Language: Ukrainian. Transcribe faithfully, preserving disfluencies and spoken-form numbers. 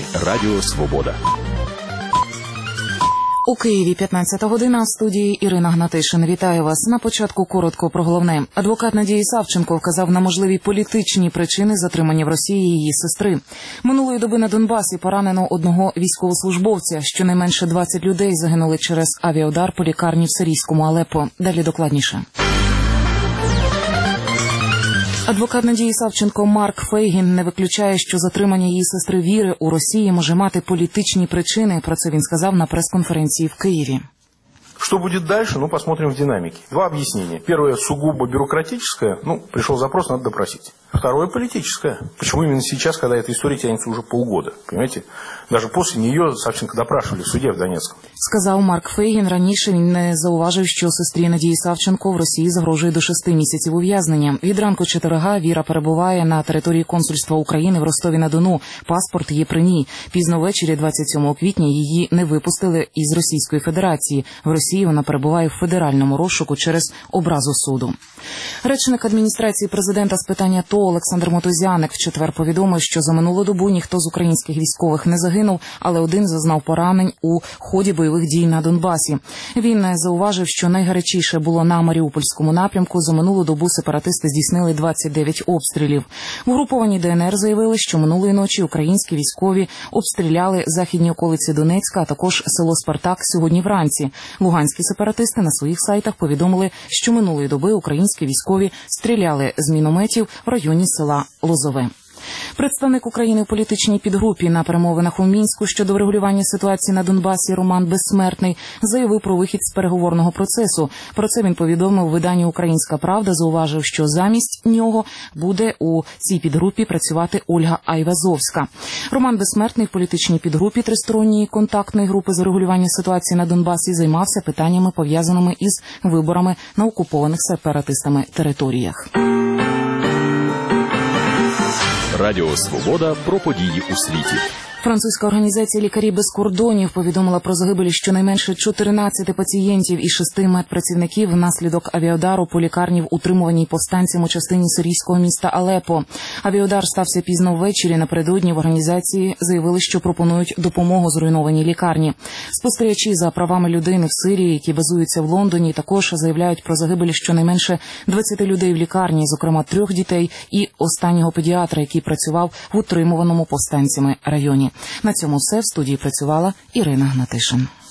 Радіо Свобода. У Києві п'ятнадцята година, в студії Ірина Гнатишин. Вітаю вас. На початку коротко про головне. Адвокат Надії Савченко вказав на можливі політичні причини затримання в Росії її сестри. Минулої доби на Донбасі поранено одного військовослужбовця. Щонайменше двадцять людей загинули через авіаудар по лікарні в сирійському Алеппо. Далі докладніше. Адвокат Надії Савченко Марк Фейгін не виключає, що затримання її сестри Віри у Росії може мати політичні причини. Про це він сказав на прес-конференції в Києві. Что будет дальше, ну, посмотрим в динамике. Два объяснения. Первое, сугубо бюрократическое. Ну, пришел запрос, надо допросить. Второе, политическое. Почему именно сейчас, когда эта история тянется уже полгода? Понимаете? Даже после нее Савченко допрашивали в суде в Донецком. Сказав Марк Фейгін. Раніше він не зауважив, що сестрі Надії Савченко в Росії загрожує до шести місяців ув'язнення. Від ранку четверга Віра перебуває на території консульства України в Ростові-на-Дону. Паспорт є при ній. Пізно ввечері двадцять сьомого квітня її не випустили із Російської Федерації. В Росії вона перебуває в федеральному розшуку через образу суду. Речник адміністрації президента з питання АТО Олександр Мотузяник в четвер повідомив, що за минулу добу ніхто з українських військових не загинув, але один зазнав поранень у ході бойових дій на Донбасі. Він зауважив, що найгарячіше було на Маріупольському напрямку. За минулу добу сепаратисти здійснили двадцять дев'ять обстрілів. В угрупованій ДНР заявили, що минулої ночі українські військові обстріляли західні околиці Донецька, а також село Спартак сьогодні вранці. Луганські сепаратисти на своїх сайтах повідомили, що минулої доби українські військові стріляли з мінометів в районі села Лозове. Представник України у політичній підгрупі на перемовинах у Мінську щодо врегулювання ситуації на Донбасі Роман Безсмертний заявив про вихід з переговорного процесу. Про це він повідомив виданню «Українська правда», зауважив, що замість нього буде у цій підгрупі працювати Ольга Айвазовська. Роман Безсмертний в політичній підгрупі тристоронньої контактної групи з врегулювання ситуації на Донбасі займався питаннями, пов'язаними із виборами на окупованих сепаратистами територіях. Радіо Свобода про події у світі. Французька організація «Лікарі без кордонів» повідомила про загибелі щонайменше чотирнадцяти пацієнтів і шести медпрацівників внаслідок авіаудару по лікарні в утримуваній повстанцям у частині сирійського міста Алеппо. Авіаудар стався пізно ввечері. Напередодні в організації заявили, що пропонують допомогу зруйнованій лікарні. Спостерігачі за правами людини в Сирії, які базуються в Лондоні, також заявляють про загибелі щонайменше двадцяти людей в лікарні, зокрема трьох дітей і останнього педіатра, який працював в утримуваному повстанцями районі. На цьому все. В студії працювала Ірина Гнатишин.